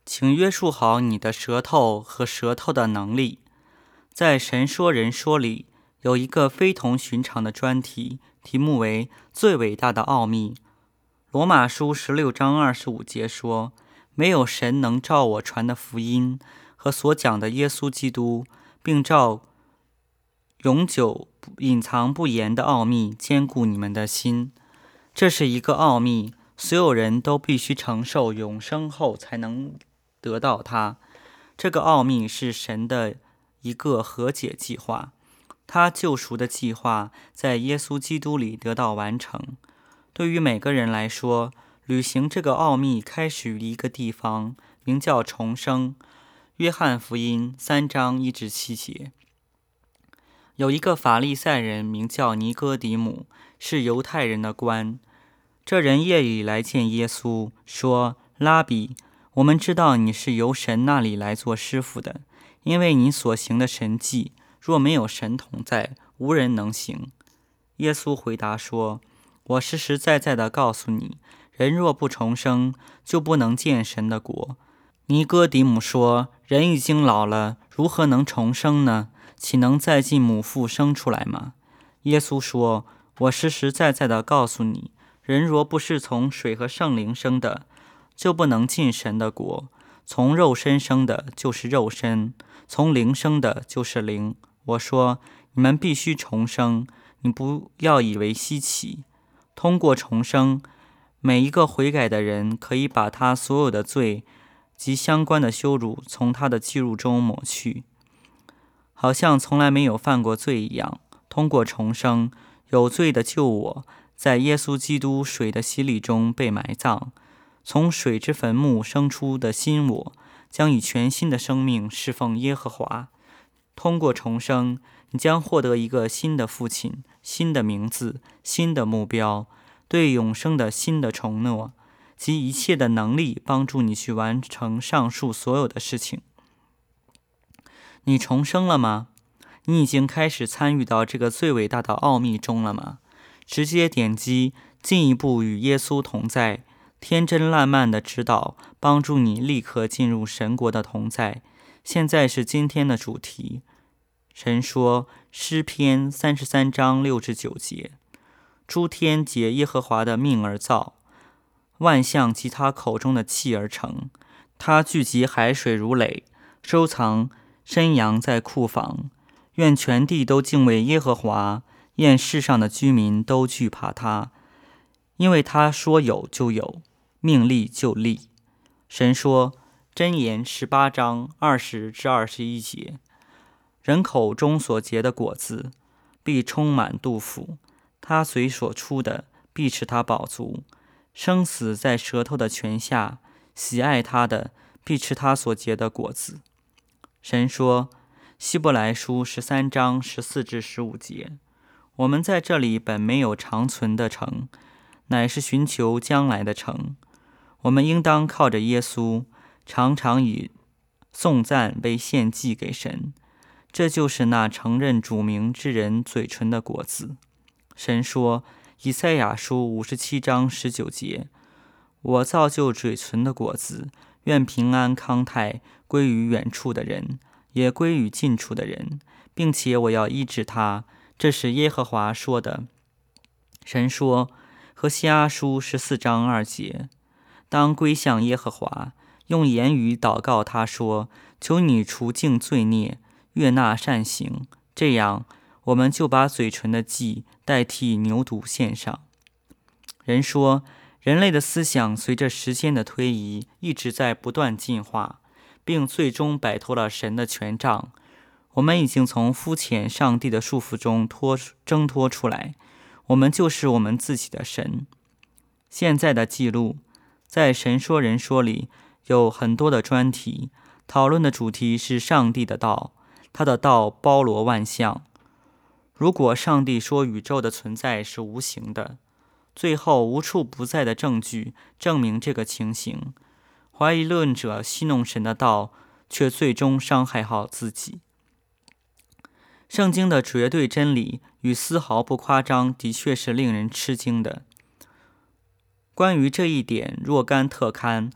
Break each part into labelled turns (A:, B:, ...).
A: 请约束好你的舌头和舌头的能力。在神说人说里有一个非同寻常的专题，题目为最伟大的奥秘。罗马书16章25节说，没有神能照我传的福音和所讲的耶稣基督，并照永久隐藏不言的奥秘坚固你们的心。这是一个奥秘，所有人都必须承受永生后才能得到它。这个奥秘是神的一个和解计划，他救赎的计划在耶稣基督里得到完成。对于每个人来说，履行这个奥秘开始于一个地方，名叫重生。约翰福音3章1至7节。有一个法利赛人名叫尼哥底母，是犹太人的官。这人夜里来见耶稣，说：拉比，我们知道你是由神那里来做师傅的，因为你所行的神迹，若没有神同在，无人能行。耶稣回答说：我实实在在地告诉你，人若不重生，就不能见神的国。尼哥底母说：人已经老了，如何能重生呢？岂能再进母腹生出来吗？耶稣说：我实实在在地告诉你，人若不是从水和圣灵生的，就不能进神的国。从肉身生的就是肉身，从灵生的就是灵。我说，你们必须重生，你不要以为稀奇。通过重生，每一个悔改的人可以把他所有的罪及相关的羞辱从他的记录中抹去，好像从来没有犯过罪一样。通过重生，有罪的救我在耶稣基督水的洗礼中被埋葬，从水之坟墓生出的新我将以全新的生命侍奉耶和华。通过重生，你将获得一个新的父亲、新的名字、新的目标，对永生的新的承诺及一切的能力，帮助你去完成上述所有的事情。你重生了吗？你已经开始参与到这个最伟大的奥秘中了吗？直接点击进一步与耶稣同在，天真烂漫的指导，帮助你立刻进入神国的同在。现在是今天的主题。神说，诗篇33章6至9节，诸天结耶和华的命而造，万象及他口中的气而成。他聚集海水如垒，收藏山羊在库房。愿全地都敬畏耶和华，愿世上的居民都惧怕他，因为他说有就有，命立就立。神说，箴言18章20至21节，人口中所结的果子必充满肚腹，他嘴所出的必使他饱足。生死在舌头的泉下，喜爱他的必吃他所结的果子。神说，希伯来书13章14至15节，我们在这里本没有长存的城，乃是寻求将来的城。我们应当靠着耶稣，常常以颂赞为献祭给神，这就是那承认主名之人嘴唇的果子。神说，以赛亚书57章19节，我造就嘴唇的果子，愿平安康泰归于远处的人，也归于近处的人，并且我要医治他，这是耶和华说的。神说，何西阿书14章2节，当归向耶和华，用言语祷告他说，求你除尽罪孽，悦纳善行，这样我们就把嘴唇的祭代替牛犊献上。人说，人类的思想随着时间的推移一直在不断进化，并最终摆脱了神的权杖。我们已经从肤浅上帝的束缚中挣脱出来，我们就是我们自己的神。现在的记录在神说人说里有很多的专题，讨论的主题是上帝的道，他的道包罗万象。如果上帝说宇宙的存在是无形的，最后无处不在的证据证明这个情形，怀疑论者戏弄神的道，却最终伤害好自己。圣经的绝对真理与丝毫不夸张，的确是令人吃惊的。关于这一点若干特刊，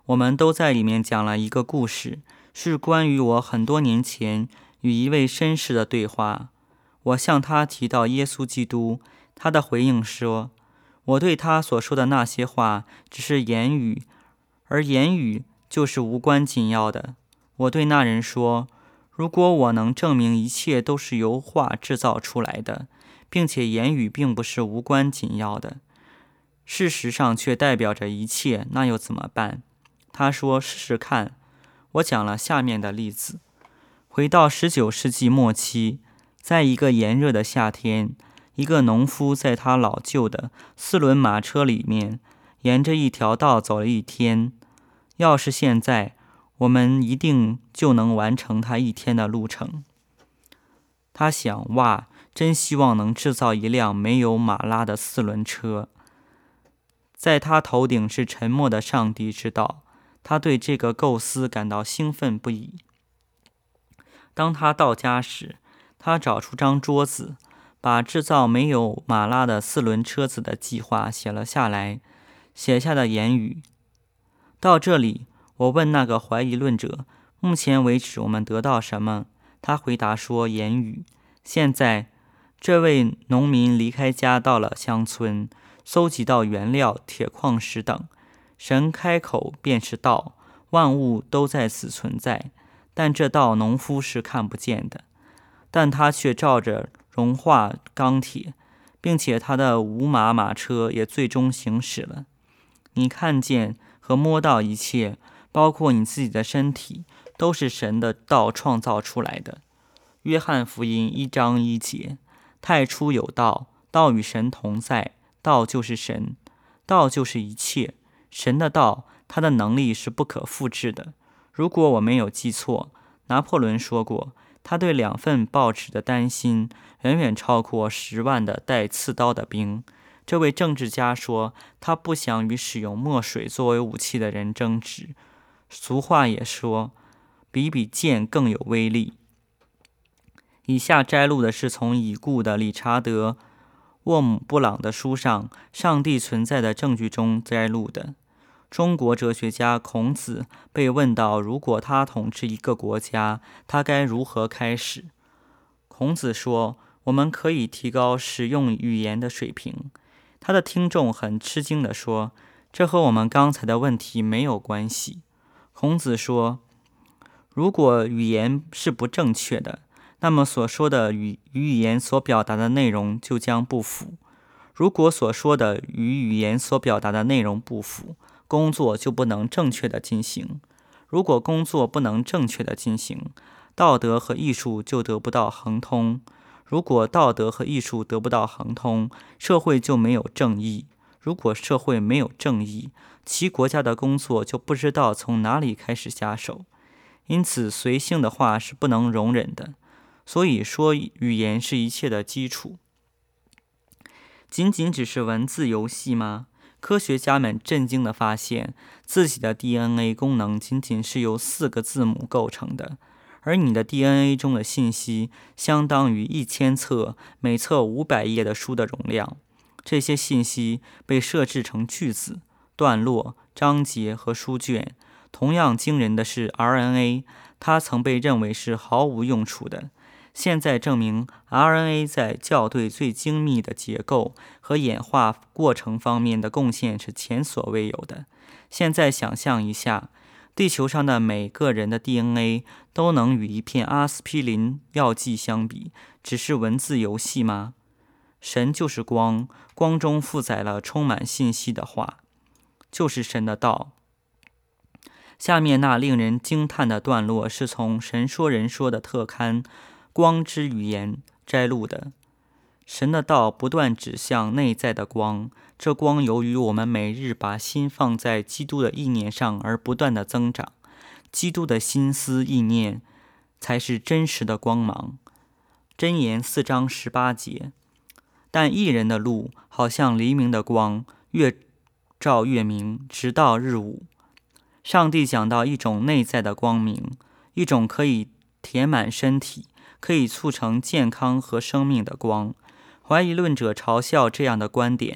A: 我们都在里面讲了一个故事，是关于我很多年前与一位绅士的对话。我向他提到耶稣基督，他的回应说，我对他所说的那些话只是言语，而言语就是无关紧要的。我对那人说，如果我能证明一切都是由话制造出来的，并且言语并不是无关紧要的，事实上却代表着一切，那又怎么办？他说，试试看。我讲了下面的例子。回到19世纪末期，在一个炎热的夏天，一个农夫在他老旧的4轮马车里面，沿着一条道走了一天。要是现在，我们一定就能完成他一天的路程。他想，哇，真希望能制造一辆没有马拉的4轮车。在他头顶是沉默的上帝之道，他对这个构思感到兴奋不已。当他到家时，他找出张桌子，把制造没有马拉的4轮车子的计划写了下来。写下的言语。到这里，我问那个怀疑论者，目前为止我们得到什么？他回答说，言语。现在，这位农民离开家到了乡村，搜集到原料、铁矿石等。神开口便是道，万物都在此存在，但这道农夫是看不见的，但他却照着融化钢铁，并且他的无马马车也最终行驶了。你看见和摸到一切，包括你自己的身体，都是神的道创造出来的。约翰福音1章1节，太初有道，道与神同在，道就是神，道就是一切。神的道，他的能力是不可复制的。如果我没有记错，拿破仑说过，他对2份报纸的担心远远超过10万的带刺刀的兵。这位政治家说，他不想与使用墨水作为武器的人争执。俗话也说，比剑更有威力。以下摘录的是从已故的理查德·沃姆布朗的书上《上帝存在的证据》中摘录的。中国哲学家孔子被问到，如果他统治一个国家，他该如何开始？孔子说，我们可以提高使用语言的水平。他的听众很吃惊地说，这和我们刚才的问题没有关系。孔子说，如果语言是不正确的，那么所说的与语言所表达的内容就将不符。如果所说的与语言所表达的内容不符，工作就不能正确的进行。如果工作不能正确的进行，道德和艺术就得不到亨通。如果道德和艺术得不到亨通，社会就没有正义。如果社会没有正义，其国家的工作就不知道从哪里开始下手。因此，随性的话是不能容忍的。所以说，语言是一切的基础。仅仅只是文字游戏吗？科学家们震惊地发现，自己的 DNA 功能仅仅是由4个字母构成的，而你的 DNA 中的信息相当于1000册，每册500页的书的容量。这些信息被设置成句子、段落、章节和书卷。同样惊人的是 RNA， 它曾被认为是毫无用处的。现在证明 RNA 在校对最精密的结构和演化过程方面的贡献是前所未有的。现在想象一下，地球上的每个人的 DNA 都能与一片阿司匹林药剂相比，只是文字游戏吗？神就是光，光中负载了充满信息的话，就是神的道。下面那令人惊叹的段落是从神说人说的特刊《光之语言》摘录的。神的道不断指向内在的光，这光由于我们每日把心放在基督的意念上而不断的增长。基督的心思意念才是真实的光芒。箴言4章18节。但义人的路好像黎明的光，越照越明，直到日午。上帝讲到一种内在的光明，一种可以填满身体，可以促成健康和生命的光。怀疑论者嘲笑这样的观点，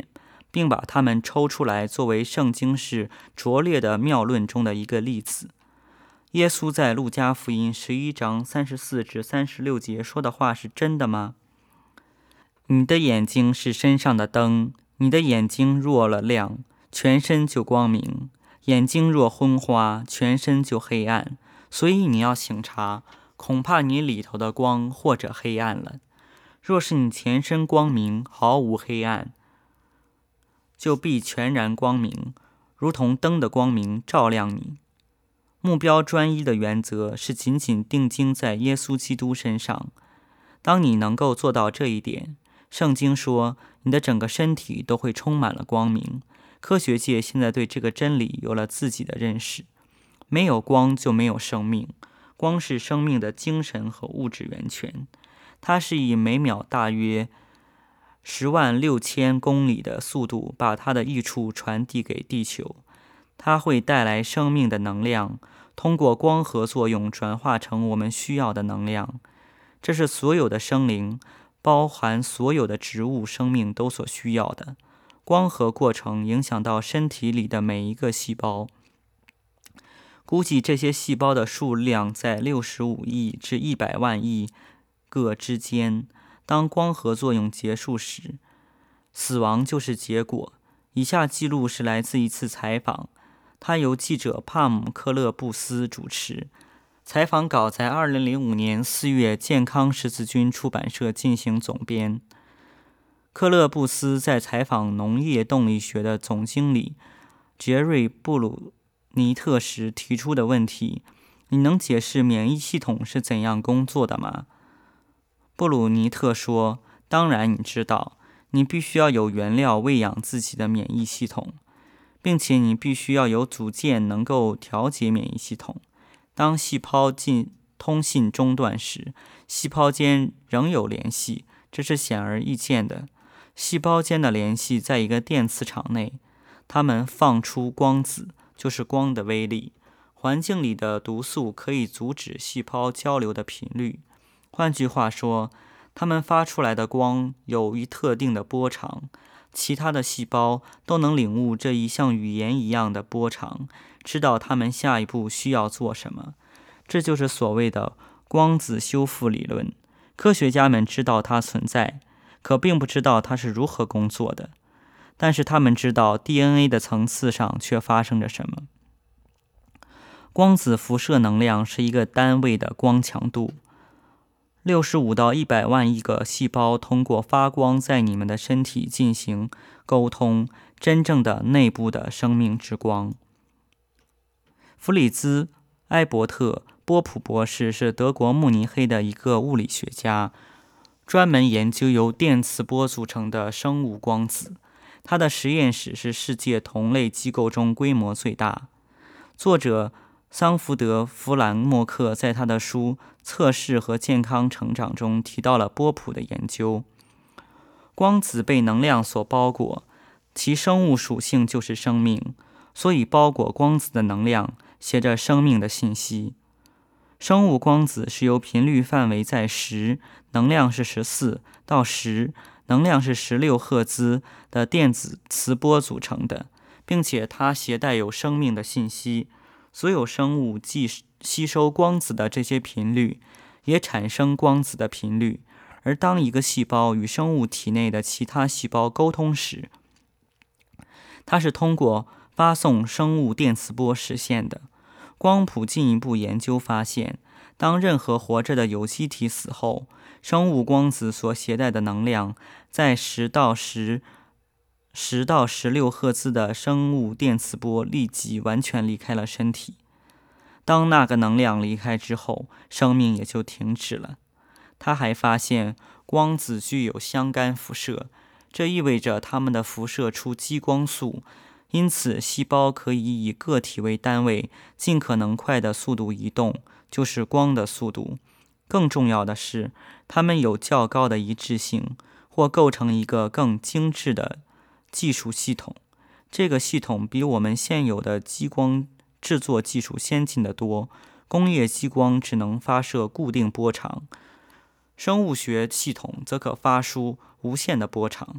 A: 并把它们抽出来作为圣经式拙劣的谬论中的一个例子。耶稣在路加福音11章34至36节说的话是真的吗？你的眼睛是身上的灯，你的眼睛若了亮，全身就光明；眼睛若昏花，全身就黑暗。所以你要醒察，恐怕你里头的光或者黑暗了。若是你全身光明，毫无黑暗，就必全然光明，如同灯的光明照亮你。目标专一的原则是紧紧定睛在耶稣基督身上。当你能够做到这一点，圣经说你的整个身体都会充满了光明。科学界现在对这个真理有了自己的认识。没有光就没有生命，光是生命的精神和物质源泉。它是以每秒大约106000公里的速度把它的益处传递给地球。它会带来生命的能量，通过光合作用转化成我们需要的能量。这是所有的生灵，包含所有的植物生命都所需要的。光合过程影响到身体里的每一个细胞。估计这些细胞的数量在65亿至100万亿个之间。当光合作用结束时，死亡就是结果。以下记录是来自一次采访，它由记者帕姆·克勒布斯主持。采访稿在2005年4月健康十字军出版社进行总编。克勒布斯在采访农业动力学的总经理杰瑞·布鲁尼特时提出的问题：你能解释免疫系统是怎样工作的吗？布鲁尼特说：当然你知道，你必须要有原料喂养自己的免疫系统，并且你必须要有组件能够调节免疫系统。当细胞通信中断时，细胞间仍有联系，这是显而易见的。细胞间的联系在一个电磁场内，它们放出光子，就是光的威力。环境里的毒素可以阻止细胞交流的频率。换句话说，它们发出来的光有一特定的波长，其他的细胞都能领悟这一像语言一样的波长，知道它们下一步需要做什么。这就是所谓的光子修复理论。科学家们知道它存在，可并不知道它是如何工作的。但是他们知道 DNA 的层次上却发生着什么。光子辐射能量是一个单位的光强度。65到100万亿个细胞通过发光在你们的身体进行沟通，真正的内部的生命之光。弗里兹·埃伯特·波普博士是德国慕尼黑的一个物理学家，专门研究由电磁波组成的生物光子。他的实验室是世界同类机构中规模最大。作者桑福德·弗兰默克在他的书《测试和健康成长》中提到了波普的研究。光子被能量所包裹，其生物属性就是生命，所以包裹光子的能量携着生命的信息。生物光子是由频率范围在10，能量是14到10，能量是16赫兹的电子磁波组成的，并且它携带有生命的信息。所有生物既吸收光子的这些频率，也产生光子的频率。而当一个细胞与生物体内的其他细胞沟通时，它是通过发送生物电磁波实现的。光谱进一步研究发现，当任何活着的有机体死后，生物光子所携带的能量在10到16赫兹的生物电磁波立即完全离开了身体。当那个能量离开之后，生命也就停止了。他还发现光子具有相干辐射，这意味着它们的辐射出激光素，因此细胞可以以个体为单位尽可能快的速度移动，就是光的速度。更重要的是，它们有较高的一致性，或构成一个更精致的技术系统。这个系统比我们现有的激光制作技术先进得多。工业激光只能发射固定波长，生物学系统则可发出无限的波长。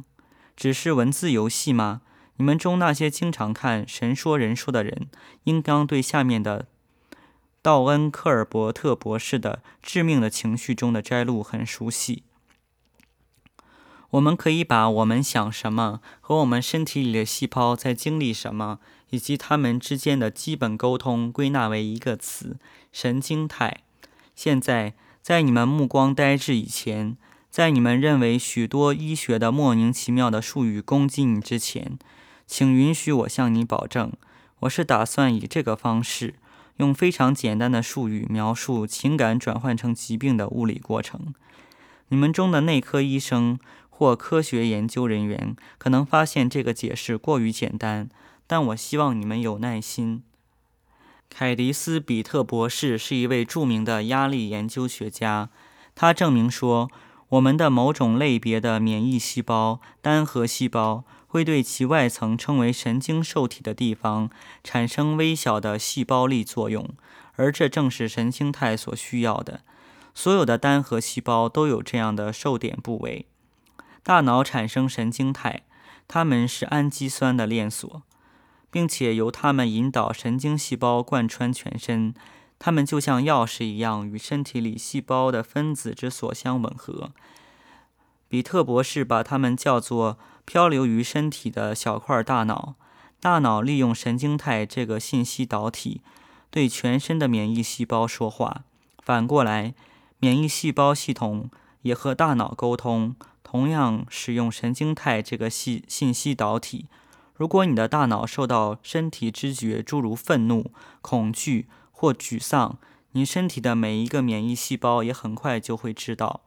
A: 只是文字游戏吗？你们中那些经常看神说人说的人，应当对下面的道恩·科尔伯特博士的致命的情绪中的摘录很熟悉。我们可以把我们想什么和我们身体里的细胞在经历什么，以及它们之间的基本沟通归纳为一个词：神经态。现在，在你们目光呆滞以前，在你们认为许多医学的莫名其妙的术语攻击你之前，请允许我向你保证，我是打算以这个方式，用非常简单的术语描述情感转换成疾病的物理过程。你们中的内科医生或科学研究人员可能发现这个解释过于简单，但我希望你们有耐心。凯迪斯·比特博士是一位著名的压力研究学家，他证明说，我们的某种类别的免疫细胞单核细胞会对其外层称为神经受体的地方产生微小的细胞粒作用，而这正是神经态所需要的。所有的单核细胞都有这样的受点部位。大脑产生神经态，它们是氨基酸的链锁，并且由它们引导神经细胞贯穿全身。它们就像钥匙一样，与身体里细胞的分子之所相吻合。比特博士把它们叫做漂流于身体的小块大脑。大脑利用神经态这个信息导体，对全身的免疫细胞说话。反过来，免疫细胞系统也和大脑沟通，同样使用神经态这个信息导体。如果你的大脑受到身体知觉，诸如愤怒、恐惧或沮丧，你身体的每一个免疫细胞也很快就会知道。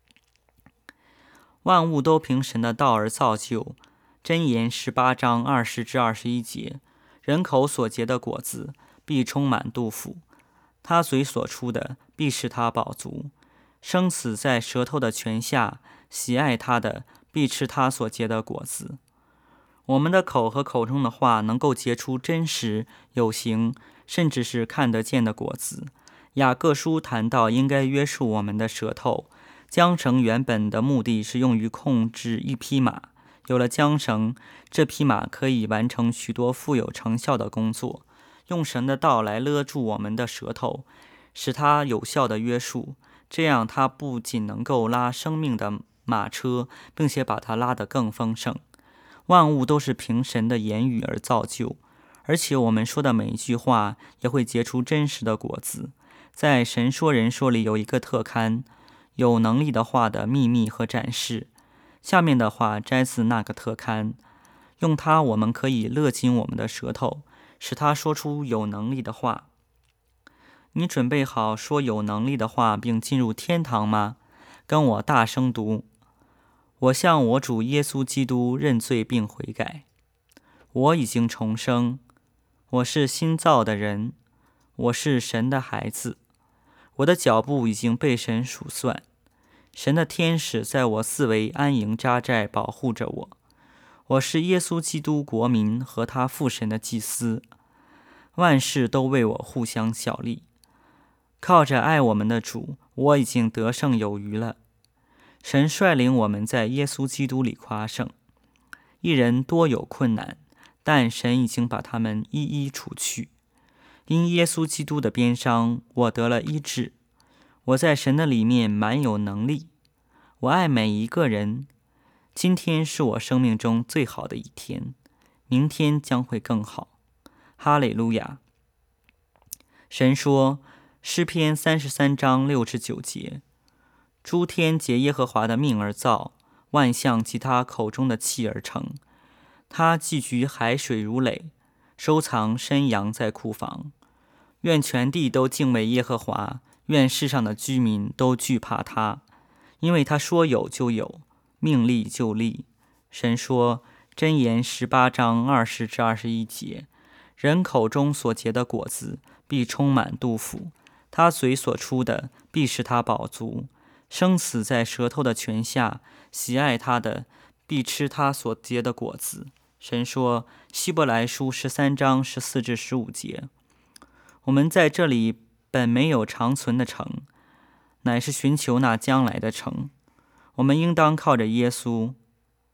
A: 万物都凭神的道而造就。箴言18章20至21节，人口所结的果子必充满肚腹，他嘴所出的必使他饱足。生死在舌头的泉下，喜爱他的必吃他所结的果子。我们的口和口中的话能够结出真实、有形，甚至是看得见的果子。雅各书谈到应该约束我们的舌头。缰绳原本的目的是用于控制一匹马，有了缰绳，这匹马可以完成许多富有成效的工作。用神的道来勒住我们的舌头，使它有效的约束，这样它不仅能够拉生命的马车，并且把它拉得更丰盛。万物都是凭神的言语而造就，而且我们说的每一句话也会结出真实的果子。在神说人说里有一个特刊，有能力的话的秘密和展示。下面的话摘自那个特刊，用它我们可以勒紧我们的舌头，使它说出有能力的话。你准备好说有能力的话并进入天堂吗？跟我大声读：我向我主耶稣基督认罪并悔改。我已经重生，我是新造的人，我是神的孩子。我的脚步已经被神数算，神的天使在我四围安营扎寨，保护着我。我是耶稣基督国民和他父神的祭司，万事都为我互相效力。靠着爱我们的主，我已经得胜有余了。神率领我们在耶稣基督里夸胜。一人多有困难，但神已经把他们一一除去。因耶稣基督的鞭伤，我得了医治。我在神的里面满有能力。我爱每一个人。今天是我生命中最好的一天，明天将会更好。哈利路亚。神说，诗篇33章6至9节，诸天结耶和华的命而造，万象及他口中的气而成。他寄居海水如垒，收藏山羊在库房。愿全地都敬畏耶和华，愿世上的居民都惧怕他，因为他说有就有，命立就立。神说，箴言18章20至21节，人口中所结的果子必充满肚腹，他嘴所出的必使他饱足。生死在舌头的泉下，喜爱他的必吃他所结的果子。神说，希伯来书13章14至15节，我们在这里本没有长存的城，乃是寻求那将来的城。我们应当靠着耶稣，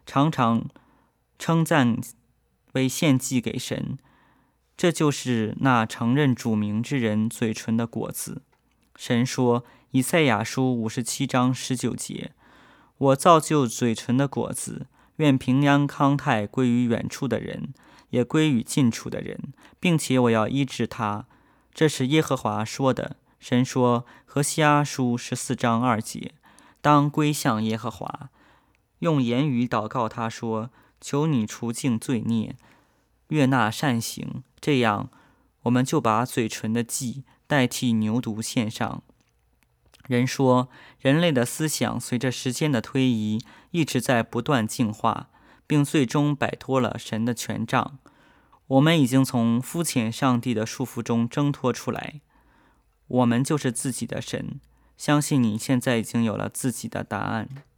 A: 常常称赞为献祭给神，这就是那承认主名之人嘴唇的果子。神说，以赛亚书57章19节，我造就嘴唇的果子，愿平安康泰归于远处的人，也归于近处的人，并且我要医治他。这是耶和华说的。神说，何西阿书14章2节，当归向耶和华，用言语祷告他说，求你除尽罪孽，悦纳善行，这样我们就把嘴唇的祭代替牛犊献上。人说，人类的思想随着时间的推移一直在不断进化，并最终摆脱了神的权杖。我们已经从肤浅上帝的束缚中挣脱出来，我们就是自己的神。相信你现在已经有了自己的答案。